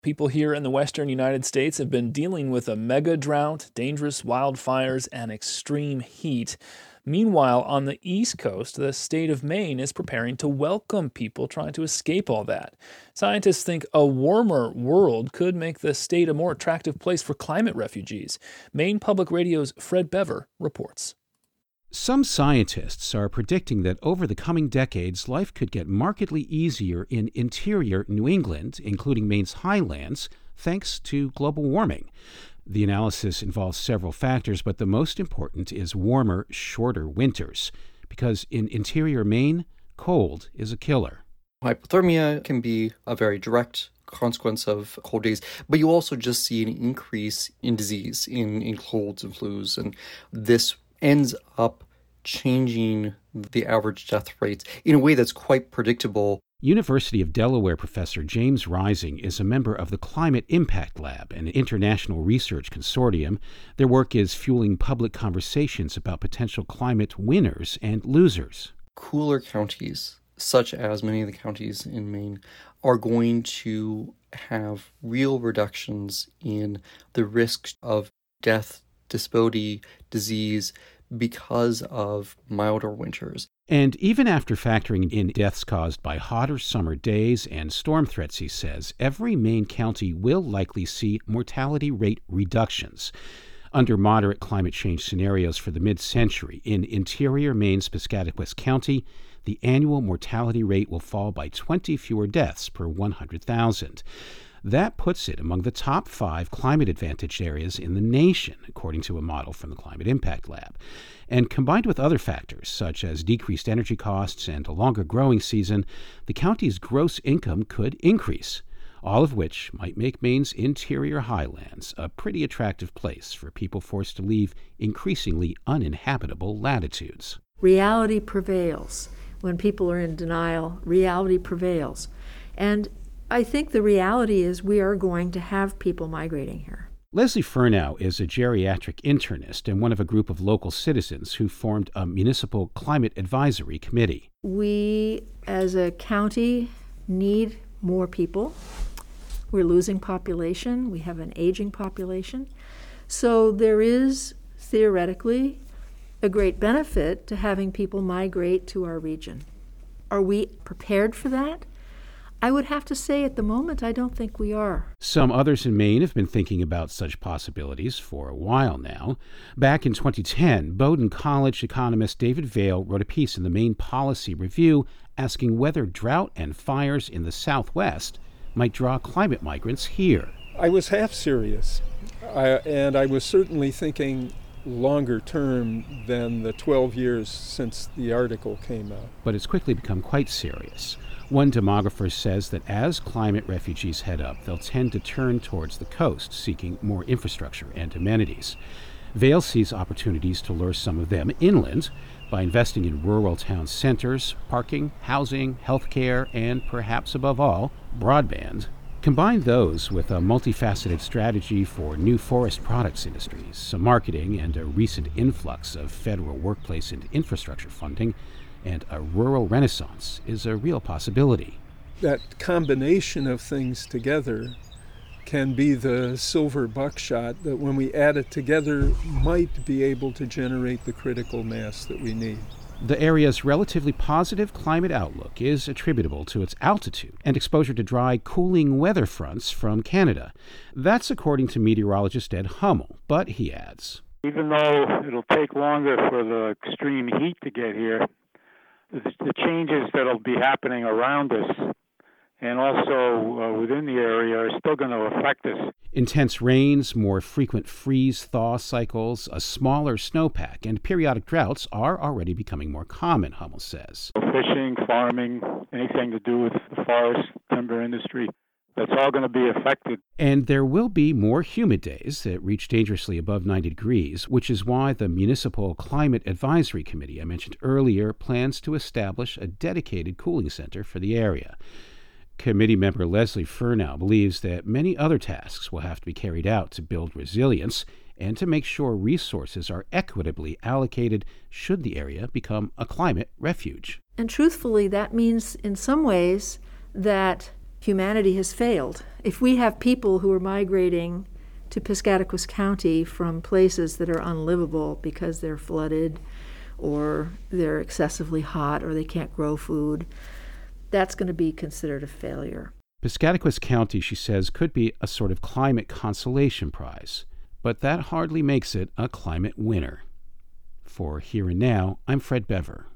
People here in the western United States have been dealing with a mega drought, dangerous wildfires, and extreme heat. Meanwhile, on the East Coast, the state of Maine is preparing to welcome people trying to escape all that. Scientists think a warmer world could make the state a more attractive place for climate refugees. Maine Public Radio's Fred Bever reports. Some scientists are predicting that over the coming decades, life could get markedly easier in interior New England, including Maine's highlands, thanks to global warming. The analysis involves several factors, but the most important is warmer, shorter winters, because in interior Maine, cold is a killer. Hypothermia can be a very direct consequence of cold days, but you also just see an increase in disease, in colds and flus, and this ends up changing the average death rates in a way that's quite predictable. University of Delaware professor James Rising is a member of the Climate Impact Lab, an international research consortium. Their work is fueling public conversations about potential climate winners and losers. Cooler counties, such as many of the counties in Maine, are going to have real reductions in the risk of death, disability, disease, because of milder winters. And even after factoring in deaths caused by hotter summer days and storm threats, he says, every Maine county will likely see mortality rate reductions. Under moderate climate change scenarios for the mid-century, in interior Maine's Piscataquis County, the annual mortality rate will fall by 20 fewer deaths per 100,000. That puts it among the top 5 climate-advantaged areas in the nation, according to a model from the Climate Impact Lab. And combined with other factors, such as decreased energy costs and a longer growing season, the county's gross income could increase, all of which might make Maine's interior highlands a pretty attractive place for people forced to leave increasingly uninhabitable latitudes. Reality prevails. When people are in denial, reality prevails. And I think the reality is we are going to have people migrating here. Leslie Furnow is a geriatric internist and one of a group of local citizens who formed a municipal climate advisory committee. We, as a county, need more people. We're losing population. We have an aging population. So there is, theoretically, a great benefit to having people migrate to our region. Are we prepared for that? I would have to say at the moment, I don't think we are. Some others in Maine have been thinking about such possibilities for a while now. Back in 2010, Bowdoin College economist David Vail wrote a piece in the Maine Policy Review asking whether drought and fires in the Southwest might draw climate migrants here. I was half serious, and I was certainly thinking longer term than the 12 years since the article came out. But it's quickly become quite serious. One demographer says that as climate refugees head up, they'll tend to turn towards the coast, seeking more infrastructure and amenities. Vail sees opportunities to lure some of them inland by investing in rural town centers, parking, housing, healthcare, and perhaps above all, broadband. Combine those with a multifaceted strategy for new forest products industries, some marketing, and a recent influx of federal workplace and infrastructure funding, and a rural renaissance is a real possibility. That combination of things together can be the silver buckshot that when we add it together might be able to generate the critical mass that we need. The area's relatively positive climate outlook is attributable to its altitude and exposure to dry, cooling weather fronts from Canada. That's according to meteorologist Ed Hummel, but he adds, even though it'll take longer for the extreme heat to get here, the changes that'll be happening around us and also within the area are still going to affect us. Intense rains, more frequent freeze-thaw cycles, a smaller snowpack, and periodic droughts are already becoming more common, Hummel says. Fishing, farming, anything to do with the forest, timber industry, that's all going to be affected. And there will be more humid days that reach dangerously above 90 degrees, which is why the Municipal Climate Advisory Committee I mentioned earlier plans to establish a dedicated cooling center for the area. Committee member Leslie Furnow believes that many other tasks will have to be carried out to build resilience and to make sure resources are equitably allocated should the area become a climate refuge. And truthfully, that means in some ways that humanity has failed. If we have people who are migrating to Piscataquis County from places that are unlivable because they're flooded or they're excessively hot or they can't grow food, that's going to be considered a failure. Piscataquis County, she says, could be a sort of climate consolation prize, but that hardly makes it a climate winner. For Here and Now, I'm Fred Bever.